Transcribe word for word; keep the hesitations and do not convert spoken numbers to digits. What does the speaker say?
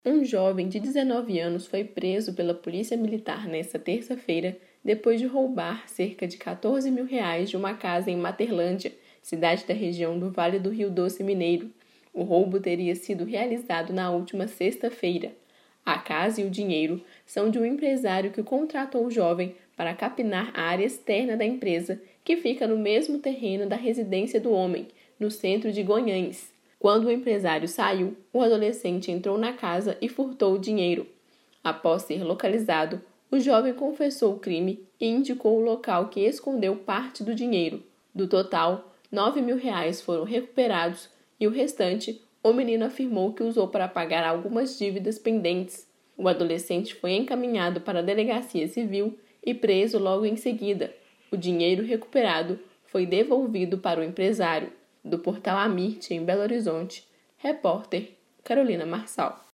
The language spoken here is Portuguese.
Um jovem de dezenove anos foi preso pela Polícia Militar nesta terça-feira depois de roubar cerca de quatorze mil reais de uma casa em Materlândia, cidade da região do Vale do Rio Doce Mineiro. O roubo teria sido realizado na última sexta-feira. A casa e o dinheiro são de um empresário que contratou o jovem para capinar a área externa da empresa, que fica no mesmo terreno da residência do homem, no centro de Guanhães. Quando o empresário saiu, o adolescente entrou na casa e furtou o dinheiro. Após ser localizado, o jovem confessou o crime e indicou o local que escondeu parte do dinheiro. Do total, nove mil reais foram recuperados e o restante, o menino afirmou que usou para pagar algumas dívidas pendentes. O adolescente foi encaminhado para a delegacia civil e preso logo em seguida. O dinheiro recuperado foi devolvido para o empresário. Do portal Amirte, em Belo Horizonte, repórter Carolina Marçal.